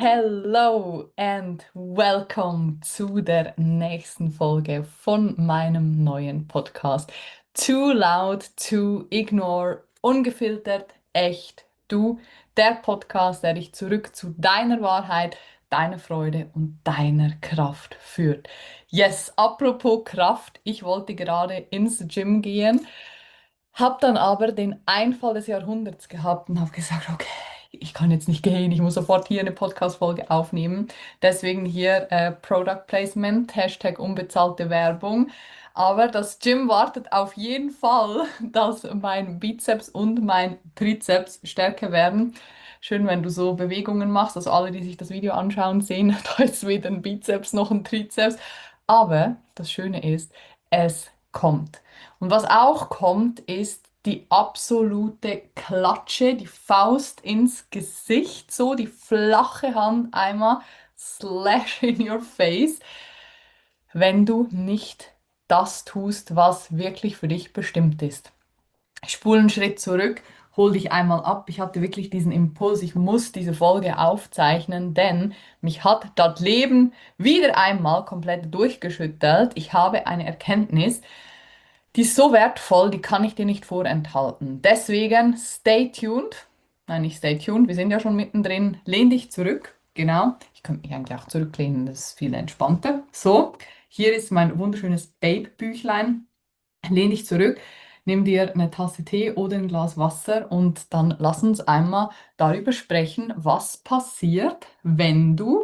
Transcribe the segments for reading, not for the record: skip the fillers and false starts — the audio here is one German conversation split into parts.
Hello and welcome zu der nächsten Folge von meinem neuen Podcast. Too Loud to Ignore, ungefiltert, echt, du, der Podcast, der dich zurück zu deiner Wahrheit, deiner Freude und deiner Kraft führt. Yes, apropos Kraft, ich wollte gerade ins Gym gehen. Hab dann aber den Einfall des Jahrhunderts gehabt und habe gesagt, okay, ich kann jetzt nicht gehen, ich muss sofort hier eine Podcast-Folge aufnehmen. Deswegen hier Product Placement, Hashtag unbezahlte Werbung. Aber das Gym wartet auf jeden Fall, dass mein Bizeps und mein Trizeps stärker werden. Schön, wenn du so Bewegungen machst. Also alle, die sich das Video anschauen, sehen, da ist weder ein Bizeps noch ein Trizeps. Aber das Schöne ist, es kommt. Und was auch kommt, ist die absolute Klatsche, die Faust ins Gesicht, so die flache Hand einmal, slash in your face, wenn du nicht das tust, was wirklich für dich bestimmt ist. Ich spule einen Schritt zurück, hol dich einmal ab. Ich hatte wirklich diesen Impuls, ich muss diese Folge aufzeichnen, denn mich hat das Leben wieder einmal komplett durchgeschüttelt. Ich habe eine Erkenntnis, die ist so wertvoll, die kann ich dir nicht vorenthalten. Deswegen stay tuned. Nein, nicht stay tuned, wir sind ja schon mittendrin. Lehn dich zurück. Genau. Ich könnte mich eigentlich auch zurücklehnen, das ist viel entspannter. So, hier ist mein wunderschönes Babe-Büchlein. Lehn dich zurück, nimm dir eine Tasse Tee oder ein Glas Wasser und dann lass uns einmal darüber sprechen, was passiert, wenn du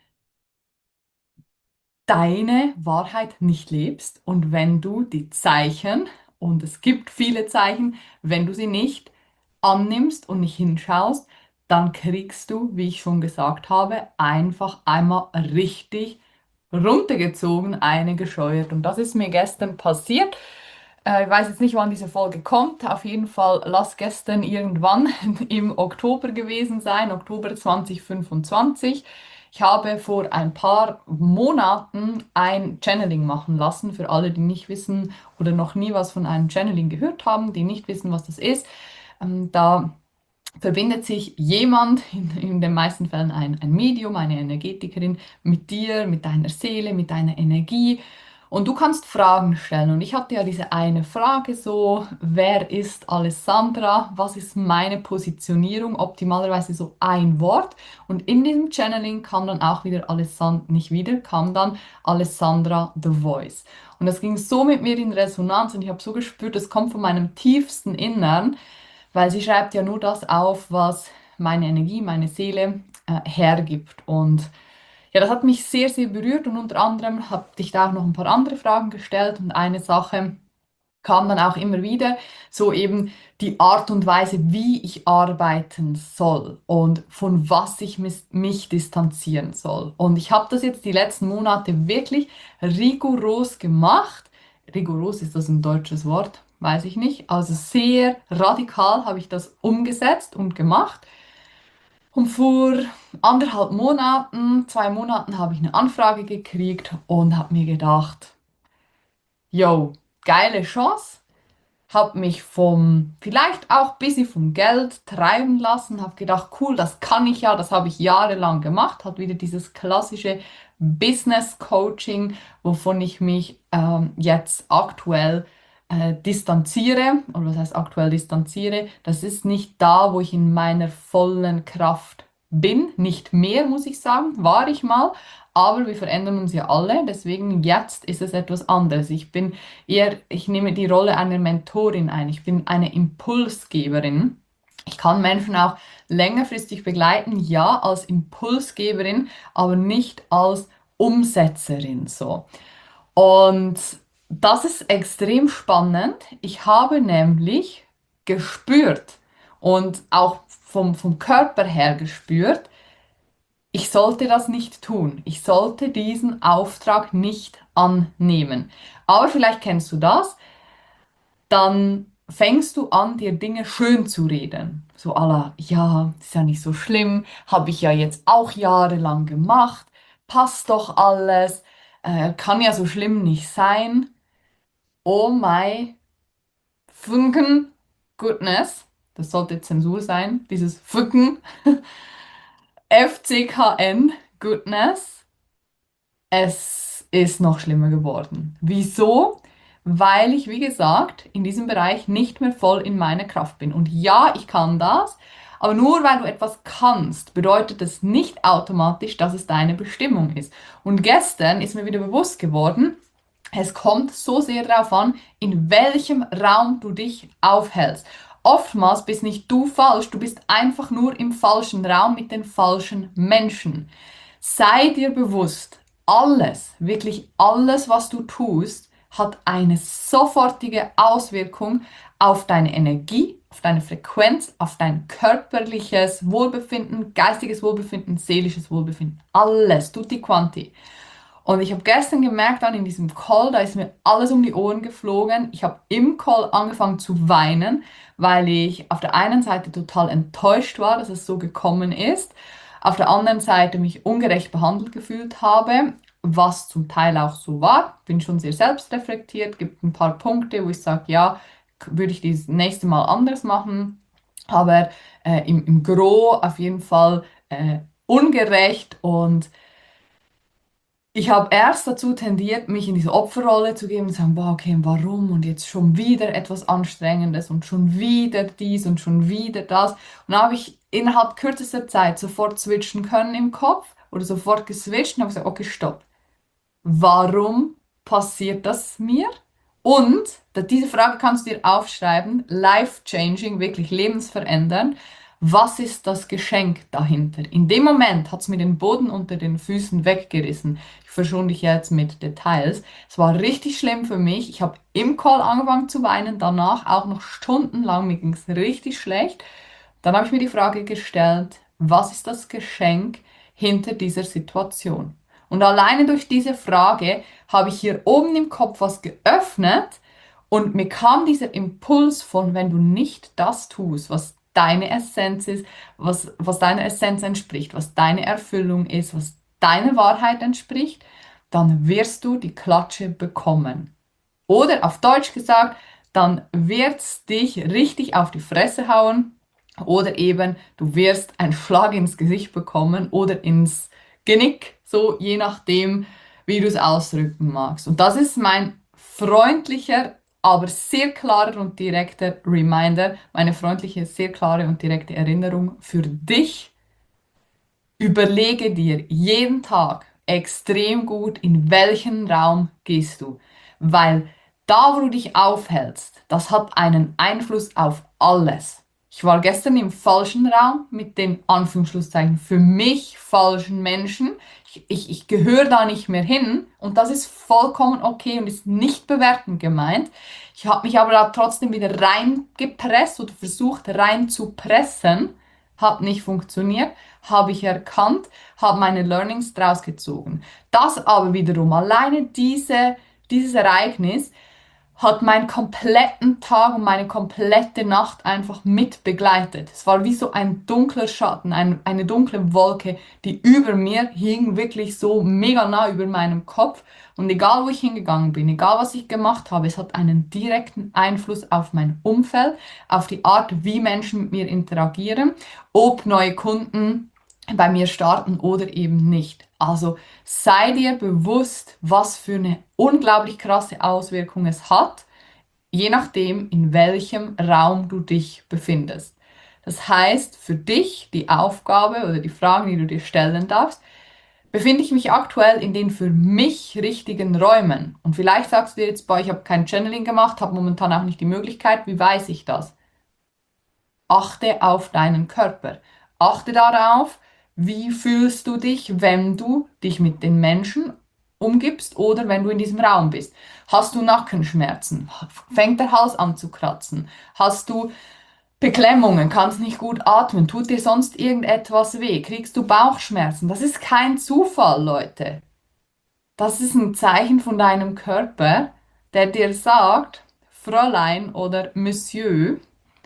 deine Wahrheit nicht lebst und wenn du die Zeichen, und es gibt viele Zeichen, wenn du sie nicht annimmst und nicht hinschaust, dann kriegst du, wie ich schon gesagt habe, einfach einmal richtig runtergezogen, eine gescheuert. Und das ist mir gestern passiert. Ich weiß jetzt nicht, wann diese Folge kommt. Auf jeden Fall lass gestern irgendwann im Oktober gewesen sein, Oktober 2025. Ich habe vor ein paar Monaten ein Channeling machen lassen. Für alle, die nicht wissen oder noch nie was von einem Channeling gehört haben, die nicht wissen, was das ist. Da verbindet sich jemand, in den meisten Fällen ein Medium, eine Energetikerin, mit dir, mit deiner Seele, mit deiner Energie. Und du kannst Fragen stellen. Und ich hatte ja diese eine Frage so, wer ist Alessandra? Was ist meine Positionierung? Optimalerweise so ein Wort. Und in diesem Channeling kam dann auch wieder Alessandra, nicht wieder, kam dann Alessandra the Voice. Und das ging so mit mir in Resonanz und ich habe so gespürt, das kommt von meinem tiefsten Innern, weil sie schreibt ja nur das auf, was meine Energie, meine Seele hergibt. Und ja, das hat mich sehr, sehr berührt und unter anderem habe ich da auch noch ein paar andere Fragen gestellt und eine Sache kam dann auch immer wieder, so eben die Art und Weise, wie ich arbeiten soll und von was ich mich distanzieren soll. Und ich habe das jetzt die letzten Monate wirklich rigoros gemacht. Rigoros, ist das ein deutsches Wort? Weiß ich nicht. Also sehr radikal habe ich das umgesetzt und gemacht. Und vor anderthalb Monaten, 2 Monaten habe ich eine Anfrage gekriegt und habe mir gedacht, yo, geile Chance, habe mich vielleicht auch ein bisschen vom Geld treiben lassen, habe gedacht, cool, das kann ich ja, das habe ich jahrelang gemacht, hat wieder dieses klassische Business Coaching, wovon ich mich jetzt aktuell distanziere, oder was heißt aktuell distanziere, das ist nicht da, wo ich in meiner vollen Kraft bin, nicht mehr, muss ich sagen, war ich mal, aber wir verändern uns ja alle, deswegen jetzt ist es etwas anderes. Ich nehme die Rolle einer Mentorin ein. Ich bin eine Impulsgeberin. Ich kann Menschen auch längerfristig begleiten, ja, als Impulsgeberin, aber nicht als Umsetzerin so. Und das ist extrem spannend. Ich habe nämlich gespürt und auch vom Körper her gespürt, ich sollte das nicht tun. Ich sollte diesen Auftrag nicht annehmen. Aber vielleicht kennst du das, dann fängst du an, dir Dinge schön zu reden. So à la, ja, ist ja nicht so schlimm, habe ich ja jetzt auch jahrelang gemacht, passt doch alles, kann ja so schlimm nicht sein. Oh my fucking goodness, das sollte Zensur sein, dieses Fucken. FCKN, Goodness. Es ist noch schlimmer geworden. Wieso? Weil ich, wie gesagt, in diesem Bereich nicht mehr voll in meiner Kraft bin. Und ja, ich kann das, aber nur weil du etwas kannst, bedeutet es nicht automatisch, dass es deine Bestimmung ist. Und gestern ist mir wieder bewusst geworden, es kommt so sehr darauf an, in welchem Raum du dich aufhältst. Oftmals bist nicht du falsch, du bist einfach nur im falschen Raum mit den falschen Menschen. Sei dir bewusst, alles, wirklich alles, was du tust, hat eine sofortige Auswirkung auf deine Energie, auf deine Frequenz, auf dein körperliches Wohlbefinden, geistiges Wohlbefinden, seelisches Wohlbefinden. Alles, tutti quanti. Und ich habe gestern gemerkt, dann in diesem Call, da ist mir alles um die Ohren geflogen. Ich habe im Call angefangen zu weinen, weil ich auf der einen Seite total enttäuscht war, dass es so gekommen ist, auf der anderen Seite mich ungerecht behandelt gefühlt habe, was zum Teil auch so war. Bin schon sehr selbstreflektiert, gibt ein paar Punkte, wo ich sage, ja, würde ich das nächste Mal anders machen, aber im Gros auf jeden Fall ungerecht. Und ich habe erst dazu tendiert, mich in diese Opferrolle zu geben und zu sagen, boah, okay, warum und jetzt schon wieder etwas Anstrengendes und schon wieder dies und schon wieder das. Und dann habe ich innerhalb kürzester Zeit sofort switchen können im Kopf oder sofort geswitcht und habe gesagt, okay, stopp. Warum passiert das mir? Und diese Frage kannst du dir aufschreiben, life-changing, wirklich lebensverändernd. Was ist das Geschenk dahinter? In dem Moment hat es mir den Boden unter den Füßen weggerissen. Ich verschone dich jetzt mit Details. Es war richtig schlimm für mich. Ich habe im Call angefangen zu weinen, danach auch noch stundenlang. Mir ging es richtig schlecht. Dann habe ich mir die Frage gestellt, was ist das Geschenk hinter dieser Situation? Und alleine durch diese Frage habe ich hier oben im Kopf was geöffnet und mir kam dieser Impuls von, wenn du nicht das tust, was deine Essenz ist, was deiner Essenz entspricht, was deine Erfüllung ist, was deiner Wahrheit entspricht, dann wirst du die Klatsche bekommen. Oder auf Deutsch gesagt, dann wird's dich richtig auf die Fresse hauen oder eben du wirst einen Schlag ins Gesicht bekommen oder ins Genick, so je nachdem, wie du es ausdrücken magst. Und das ist mein freundlicher, aber sehr klarer und direkter Reminder, meine freundliche, sehr klare und direkte Erinnerung für dich. Überlege dir jeden Tag extrem gut, in welchen Raum gehst du. Weil da, wo du dich aufhältst, das hat einen Einfluss auf alles. Ich war gestern im falschen Raum mit den Anführungsschlusszeichen für mich falschen Menschen. Ich gehöre da nicht mehr hin und das ist vollkommen okay und ist nicht bewertend gemeint. Ich habe mich aber da trotzdem wieder reingepresst oder versucht reinzupressen. Hat nicht funktioniert, habe ich erkannt, habe meine Learnings draus gezogen. Das aber wiederum, alleine dieses Ereignis hat meinen kompletten Tag und meine komplette Nacht einfach mit begleitet. Es war wie so ein dunkler Schatten, eine dunkle Wolke, die über mir hing, wirklich so mega nah über meinem Kopf. Und egal, wo ich hingegangen bin, egal, was ich gemacht habe, es hat einen direkten Einfluss auf mein Umfeld, auf die Art, wie Menschen mit mir interagieren, ob neue Kunden bei mir starten oder eben nicht. Also sei dir bewusst, was für eine unglaublich krasse Auswirkung es hat, je nachdem, in welchem Raum du dich befindest. Das heißt, für dich die Aufgabe oder die Fragen, die du dir stellen darfst, befinde ich mich aktuell in den für mich richtigen Räumen? Und vielleicht sagst du dir jetzt, boah, ich habe kein Channeling gemacht, habe momentan auch nicht die Möglichkeit, wie weiß ich das? Achte auf deinen Körper. Achte darauf, wie fühlst du dich, wenn du dich mit den Menschen umgibst oder wenn du in diesem Raum bist. Hast du Nackenschmerzen? Fängt der Hals an zu kratzen? Hast du Beklemmungen? Kannst nicht gut atmen? Tut dir sonst irgendetwas weh? Kriegst du Bauchschmerzen? Das ist kein Zufall, Leute. Das ist ein Zeichen von deinem Körper, der dir sagt, Fräulein oder Monsieur,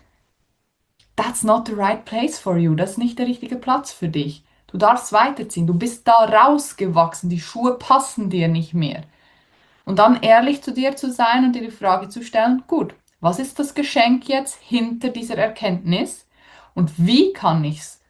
that's not the right place for you. Das ist nicht der richtige Platz für dich. Du darfst weiterziehen. Du bist da rausgewachsen. Die Schuhe passen dir nicht mehr. Und dann ehrlich zu dir zu sein und dir die Frage zu stellen, gut, was ist das Geschenk jetzt hinter dieser Erkenntnis und wie kann ich es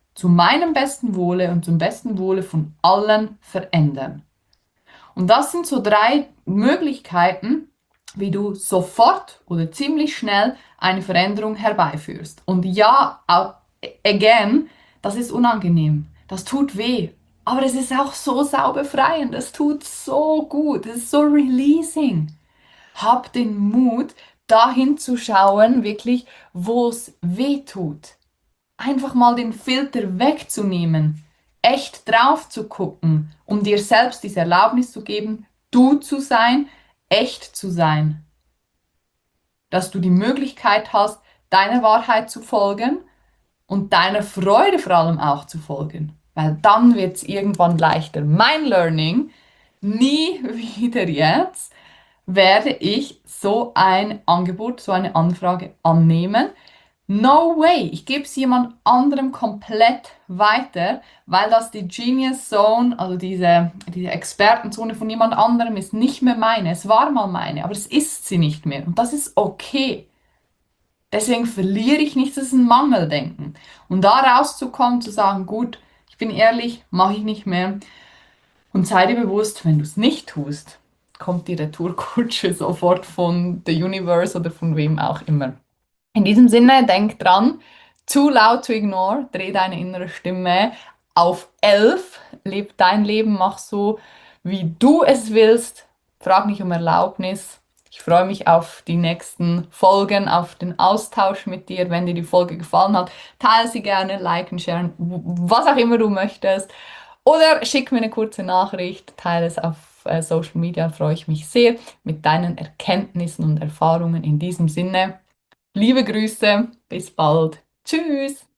zu meinem besten Wohle und zum besten Wohle von allen verändern. Und das sind so drei Möglichkeiten, wie du sofort oder ziemlich schnell eine Veränderung herbeiführst. Und ja, again, das ist unangenehm. Das tut weh. Aber es ist auch so saubefreiend. Es tut so gut. Es ist so releasing. Hab den Mut, dahin zu schauen, wirklich, wo es weh tut. Einfach mal den Filter wegzunehmen, echt drauf zu gucken, um dir selbst diese Erlaubnis zu geben, du zu sein, echt zu sein. Dass du die Möglichkeit hast, deiner Wahrheit zu folgen und deiner Freude vor allem auch zu folgen. Weil dann wird es irgendwann leichter. Mein Learning, nie wieder jetzt werde ich so ein Angebot, so eine Anfrage annehmen. No way, ich gebe es jemand anderem komplett weiter, weil das die Genius Zone, also diese Expertenzone von jemand anderem ist nicht mehr meine. Es war mal meine, aber es ist sie nicht mehr. Und das ist okay. Deswegen verliere ich nichts, das ist ein Mangeldenken. Und da rauszukommen, zu sagen, gut, ich bin ehrlich, mache ich nicht mehr. Und sei dir bewusst, wenn du es nicht tust, kommt die Retourkutsche sofort von The Universe oder von wem auch immer. In diesem Sinne, denk dran, too loud to ignore, dreh deine innere Stimme auf 11, leb dein Leben, mach so, wie du es willst, frag nicht um Erlaubnis. Ich freue mich auf die nächsten Folgen, auf den Austausch mit dir. Wenn dir die Folge gefallen hat, teile sie gerne, liken, sharen, was auch immer du möchtest. Oder schick mir eine kurze Nachricht, teile es auf Social Media, freue ich mich sehr mit deinen Erkenntnissen und Erfahrungen in diesem Sinne. Liebe Grüße, bis bald. Tschüss.